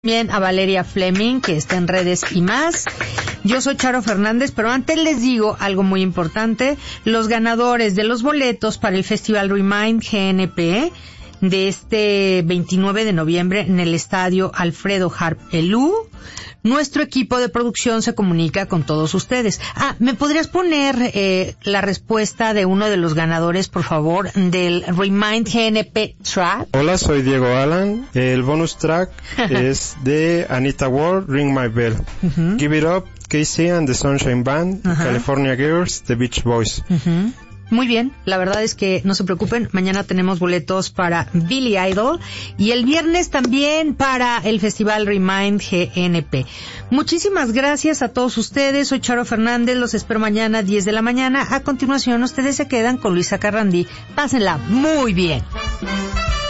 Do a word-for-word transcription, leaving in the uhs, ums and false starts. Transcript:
También a Valeria Fleming, que está en redes y más. Yo soy Charo Fernández, pero antes les digo algo muy importante. Los ganadores de los boletos para el Festival Remind G N P de este veintinueve de noviembre en el Estadio Alfredo Harp Elú, nuestro equipo de producción se comunica con todos ustedes. Ah, ¿me podrías poner eh, la respuesta de uno de los ganadores, por favor, del Remind G N P track? Hola, soy Diego Alan. El bonus track es de Anita Ward, Ring My Bell. Uh-huh. Give It Up, Casey and the Sunshine Band, uh-huh. California Girls, The Beach Boys. Uh-huh. Muy bien, la verdad es que no se preocupen, mañana tenemos boletos para Billy Idol y el viernes también para el Festival Remind G N P. Muchísimas gracias a todos ustedes, soy Charo Fernández, los espero mañana diez de la mañana. A continuación ustedes se quedan con Luisa Carrandí. Pásenla muy bien.